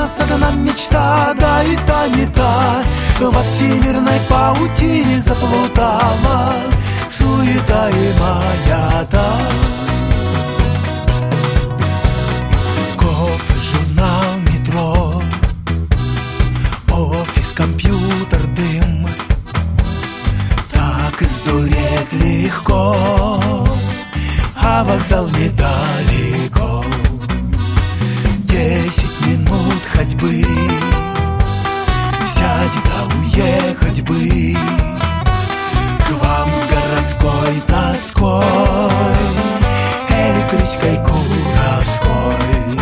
нас одна мечта, да и та не та. Во всемирной паутине заплутала суета и маята. Кофе, журнал, метро, офис, компьютер, дым. Так и сдуреть легко, а вокзал недалеко. 10 минут ходьбы, взять да уехать бы к вам с городской тоской, электричкой Куровской.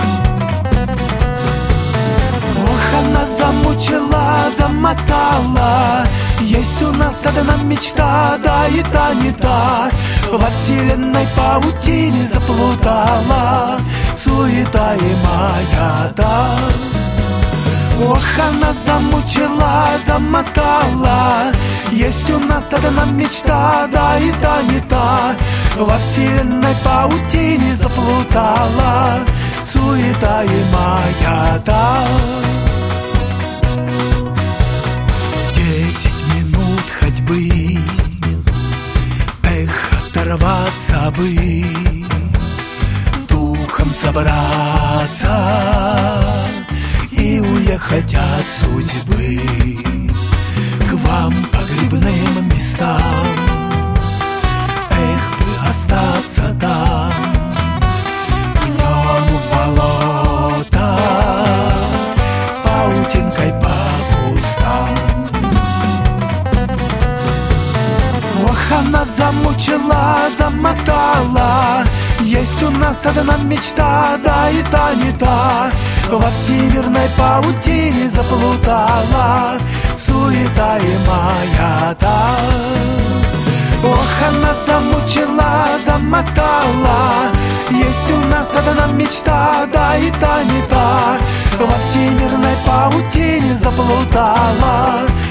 Ох, она замучила, замотала. Есть у нас одна мечта, да и та не та. Во вселенной паутине заплутала суета и маята. Ох, она замучила, замотала. Есть у нас одна мечта, да и та не та. Во вселенной паутине заплутала суета и маята. 10 минут ходьбы, эх, оторваться бы, духом собраться и уехать от судьбы к вам по грибным местам. Эх, бы остаться там, днем у болота, паутинкой по кустам. Ох, она замучила, замотала. Есть у нас одна мечта, да и та не та. Во всемирной паутине заплутала суета и маята. Ох, она замучила, замотала. Есть у нас одна мечта, да и та не та. Во всемирной паутине заплутала